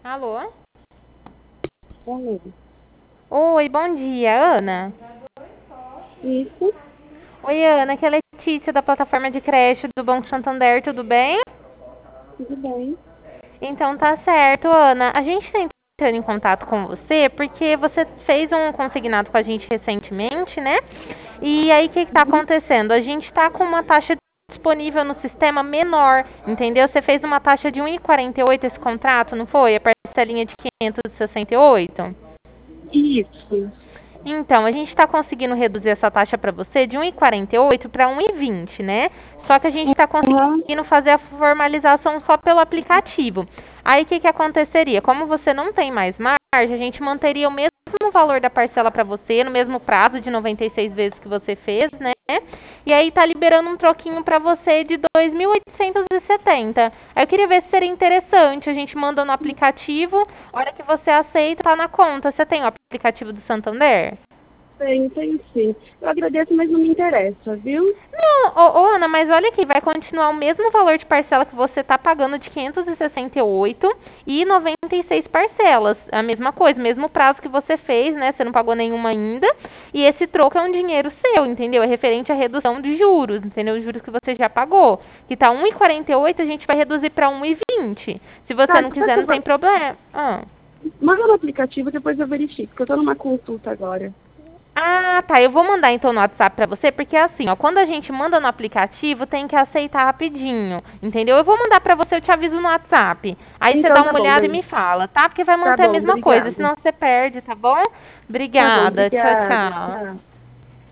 Alô? Oi. Oi, bom dia, Ana. Isso, Oi, Ana, aqui é a Letícia da plataforma de creche do Banco Santander, tudo bem? tudo bem. Então tá certo, Ana. A gente está entrando em contato com você porque você fez um consignado com a gente recentemente, né? E aí o que está Uhum. acontecendo? A gente está com uma taxa disponível no sistema menor, entendeu? Você fez uma taxa de 1,48 esse contrato, não foi? A parcelinha de 568? Isso. Então, a gente está conseguindo reduzir essa taxa para você de 1,48 para 1,20, né? Só que a gente está Aham. conseguindo fazer a formalização só pelo aplicativo. Aí, o que que aconteceria? Como você não tem mais margem, a gente manteria o mesmo valor da parcela para você, no mesmo prazo de 96 vezes que você fez, né? E aí tá liberando um troquinho para você de 2.870. Aí eu queria ver se seria interessante. A gente manda no aplicativo, a hora que você aceita, tá na conta. Você tem o aplicativo do Santander? Tem sim. Eu agradeço, mas não me interessa, viu? Não, Ana, mas olha aqui, vai continuar o mesmo valor de parcela que você está pagando de 568 e 96 parcelas. A mesma coisa, mesmo prazo que você fez, né? Você não pagou nenhuma ainda. E esse troco é um dinheiro seu, entendeu? É referente à redução de juros, entendeu? Os juros que você já pagou. Que tá 1,48, a gente vai reduzir para 1,20. Se você Tá, não faz quiser, não tem favor. problema. Ah. Manda no aplicativo, depois eu verifico, porque eu tô numa consulta agora. Ah, tá. Eu vou mandar então no WhatsApp pra você, porque assim, ó, quando a gente manda no aplicativo, tem que aceitar rapidinho, entendeu? Eu vou mandar pra você, eu te aviso no WhatsApp. Aí você Então dá tá uma bom, olhada e bem. me fala, tá? Porque vai Tá manter a bom, mesma coisa, obrigada. senão você perde, tá bom? Tá bom, Obrigada. Tchau, obrigada. tchau. Tchau.